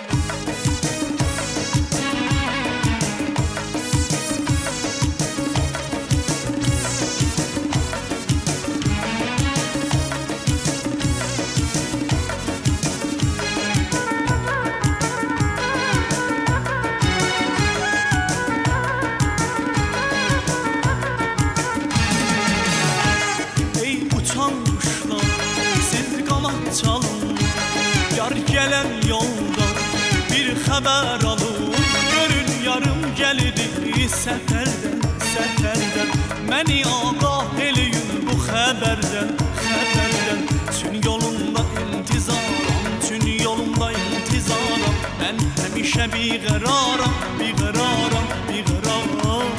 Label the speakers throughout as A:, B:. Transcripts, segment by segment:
A: Gələn yolda bir xəbər alın, görün yarım gəldi səfərdən, səfərdən. Məni ağah eləyin bu xəbərdən, xəbərdən. Tün yolunda intizaram, tün yolunda intizaram. Mən həmişə biqəraram, biqəraram, biqəraram.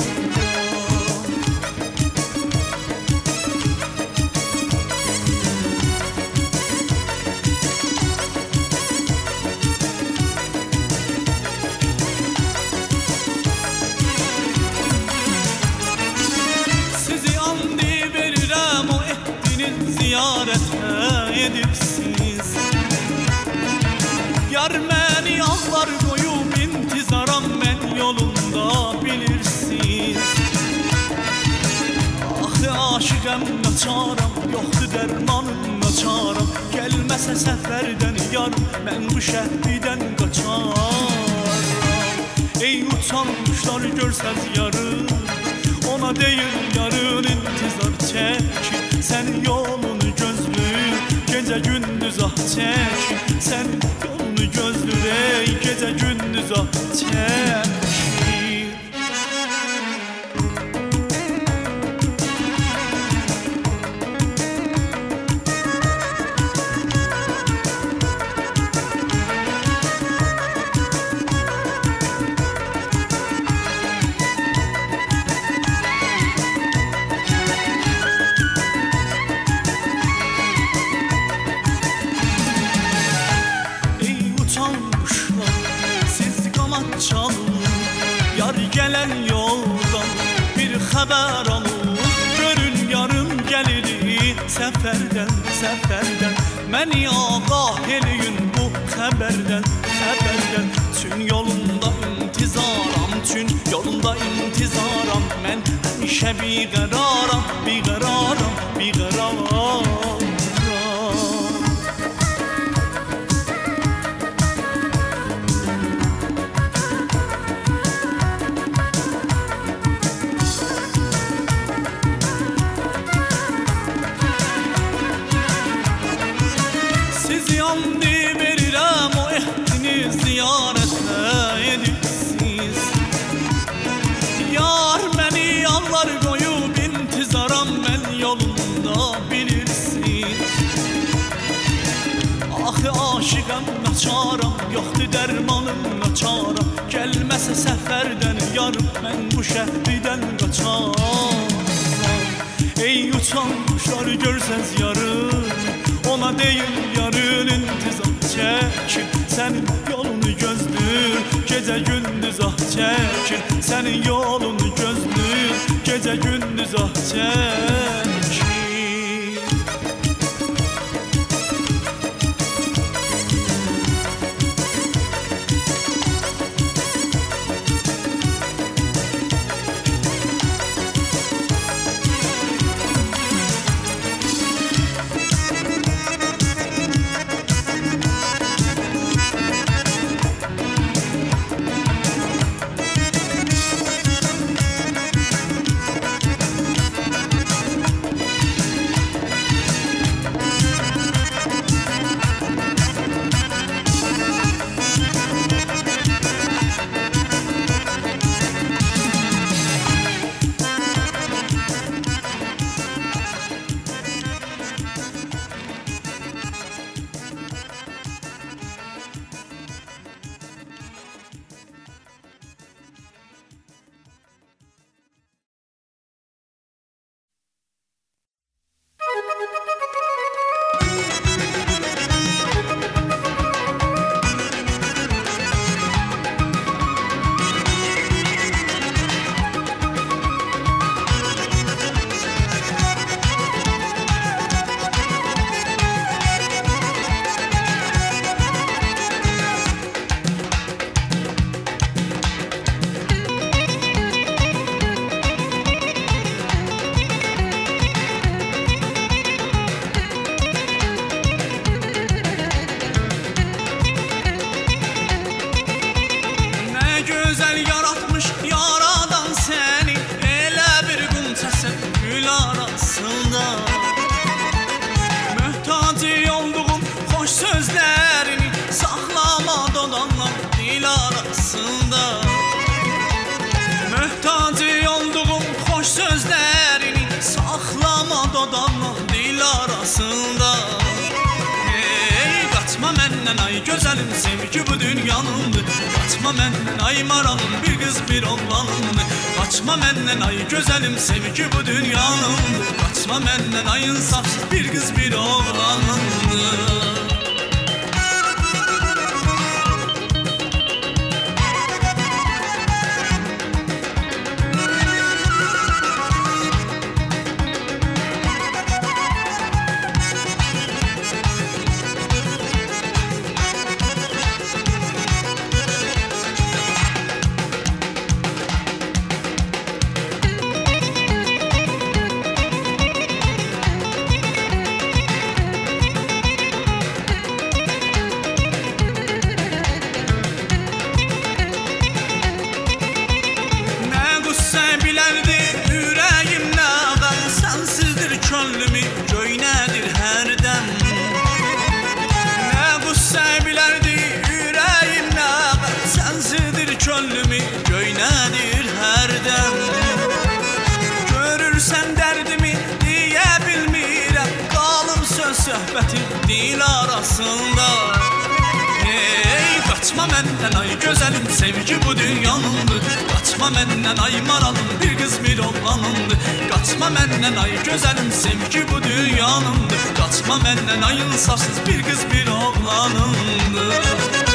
A: Ziyarətə edibsiz Yar məni ağlar qoyub intizaram mən yolunda bilirsiz Axı aşiqəm naçaram, yoxdur dərmanım naçaram Gəlməsə səfərdən yar, mən bu şəhridən qaçaram Ey uçanmışlar görsəz yarı Ona deyil yarın intizar çəkir Sən yolunu gözlür, gecə gündüz ah çəkir Sən yolunu gözlür, ey gecə gündüz ah çəkir Yar gələn yoldan bir xəbər alın Görün yarım gəlir səfərdən, səfərdən Məni ağah eləyin bu xəbərdən, xəbərdən Tün yolunda intizaram, tün yolunda intizaram Mən həmişə biqəraram, biqəraram, biqəraram Ziyarətə edibsiz Yar məni ağlar qoyub intizaram mən yolunda bilirsiz Axı aşiqəm naçaram, yoxdur dərmanım naçaram Gəlməsə səfərdən yar, mən bu şəhridən qaçaram Ey uçan quşlar görsəz yarın Ona deyil yarın intizam çəkir Sənin yolunu gözlür, gecə gündüz ah çəkir Sənin yolunu gözlür, gecə gündüz ah çəkir arasında. Möhtacı olduğum xoş sözlərini saxlama dodaqla dil arasında. Qaçma məndən ay gözəlim, sevgi bu dünyanındır. Qaçma məndən ay maralım, bir qız bir oğlanındır. Qaçma məndən ay gözəlim, sevgi bu dünyanındır. Qaçma məndən ay insafsız, bir qız bir oğlanındır. Könlümü göynədir hərdən. Nə qüssə bilərdi ürəyim nə qəm, sənsidir könlümü göynədir hərdən. Görürsən dərdimi deyə bilmirəm, qalıb söz söhbəti dil arasında. Qaçma məndən ay gözəlim, sevgi bu dünyanındır. Qaçma məndən ay maralım, bir qız bir oğlanındır. Qaçma məndən ay gözəlim, sevgi bu dünyanındır. Qaçma məndən ay insafsız, bir qız bir oğlanındır.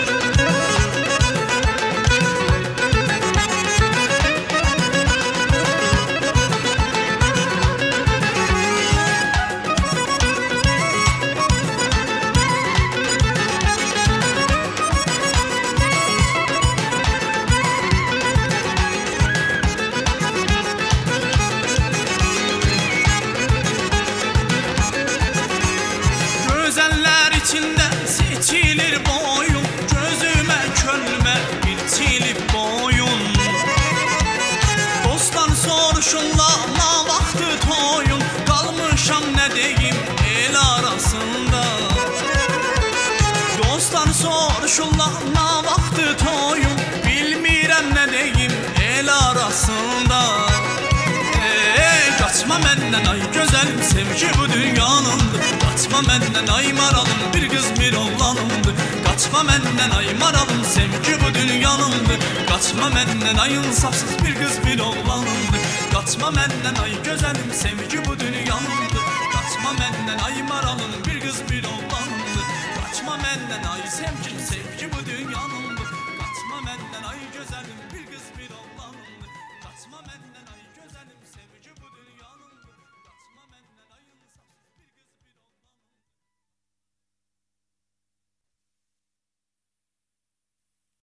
A: İçində seçilir boyun, gözümə, könlümə ilçilib boyun. Dostlar soruşurlar, nə vaxtı toyun, qalmışam nə deyim el arasında. Dostlar soruşurlar, nə vaxtı toyun, bilmirəm nə deyim el arasında. Qaçma məndən ay gözəlim, sevgi bu dünyanındır. Qaçma məndən ay maralım, bir qız bir oğlanındır. Qaçma məndən ay maralım, sevgi bu dünyanındır. Qaçma məndən ay insafsız, bir qız bir oğlanındır. Qaçma məndən ay gözəlim, sevgi bu dünyanındır. Qaçma məndən ay maralım, bir qız bir oğlanındır. Qaçma məndən ay sevgi